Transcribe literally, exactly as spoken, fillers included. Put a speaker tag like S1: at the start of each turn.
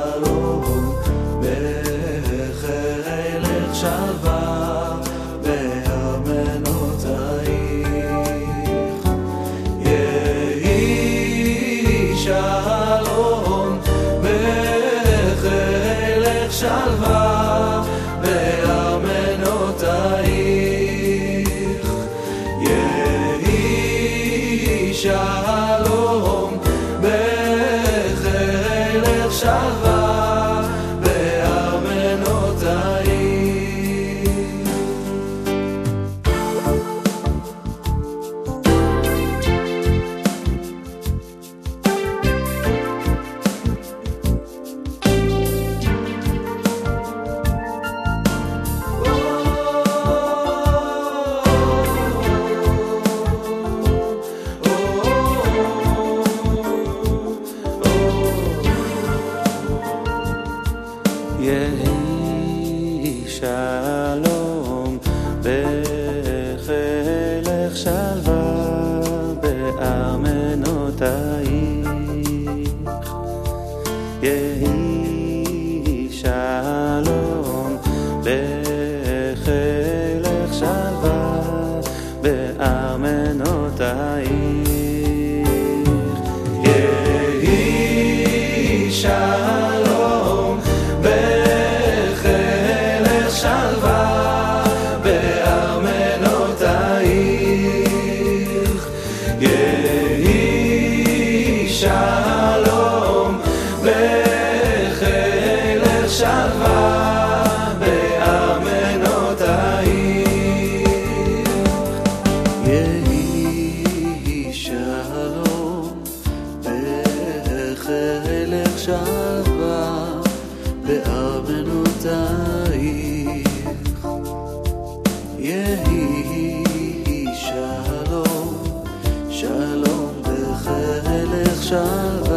S1: שלום בחילך שלווה בארמנותייך. יהי שלום בחילך שלווה בארמנותייך. יהי שלום בחילך שלווה בארמנותייך. יהי שלום בחילך שלווה בארמנותייך. יהי שלום בחילך שלווה בארמנותייך. יהי שלום בחילך שלווה בארמנותייך. יהי שלום בחילך שלווה בארמנותייך. יהי שלום בחילך שלווה בארמנותייך. יהי שלום, שלום בחילך שלווה